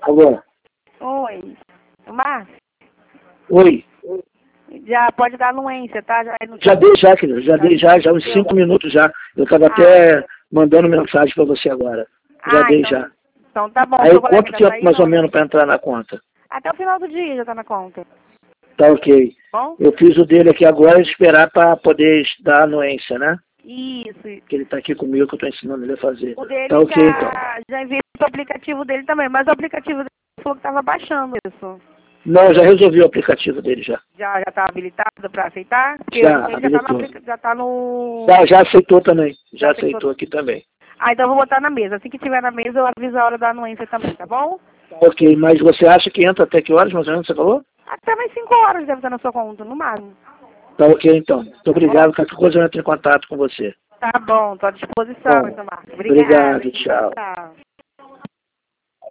Alô? Oi. Márcio, Oi. já pode dar anuência, tá? Já dei já, querido. Já dei já uns 5 minutos já. Eu estava até mandando mensagem para você agora. Já dei então, já. Então tá bom. Aí Seu colega quanto ainda tá tempo aí, mais ou não? menos para entrar na conta? Até o final do dia já tá na conta. Tá ok. Bom? Eu fiz o dele aqui agora e esperar para poder dar anuência, né? Isso. Que ele está aqui comigo, que eu estou ensinando ele a fazer. O dele Tá ok, então. já enviei o aplicativo dele também, mas o aplicativo dele falou que tava baixando isso. Não, já resolvi o aplicativo dele já. Já tá habilitado para aceitar? Porque Já, ele habilitou. já tá no... Já aceitou também. Já aceitou. aceitou aqui também. Então eu vou botar na mesa. Assim que tiver na mesa, eu aviso a hora da anuência também, tá bom? Tá ok, mas você acha que entra até que horas, mais ou menos, você falou? Até mais 5 horas deve estar na sua conta, no máximo. Tá ok, então. Muito obrigado. Qualquer coisa eu entro em contato com você. Tá bom, tô à disposição, Bom, então, Marcos. obrigado, Obrigada. tchau. Tchau.